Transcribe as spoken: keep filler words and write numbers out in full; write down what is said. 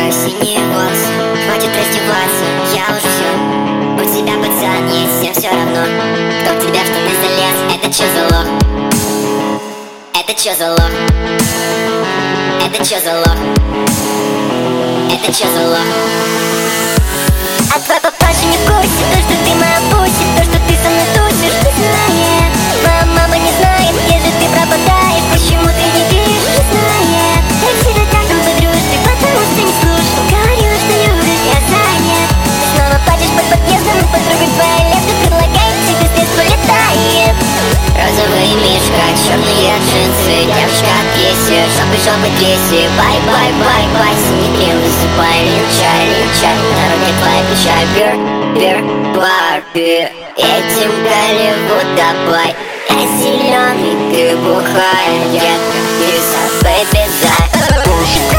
собираю синие волосы. Хватит раздеваться, я уже все. У тебя, пацан, есть, всем все равно. Кто к тебе в штаны залез, это чё за лох? Это чё за лох? Это чё за лох? Это чё за лох? А твой папаша не в курсе, то, что ты моя пуси, то, что ты со мной тусишь, не знает. Моя мама не знает, где же ты пропадаешь, почему ты не пишешь, не знает. Я всегда так там по дружбе, потому что не слушал. Говорила, что любишь, я занят. Ты снова падаешь под подъездом, и подруга твоя лето предлагает тебе средства, летает. Розовый мишка, черные джинсы, девушка от пьесе, шопы, шопы, тресси. Бай-бай-бай-бай, синий крем, высыпай, линчай, линчай. На руке твоя печаль, бир, бир, Барби. Этим Голливуд давай. Я зеленый, ты бухая, детка, и с собой беда.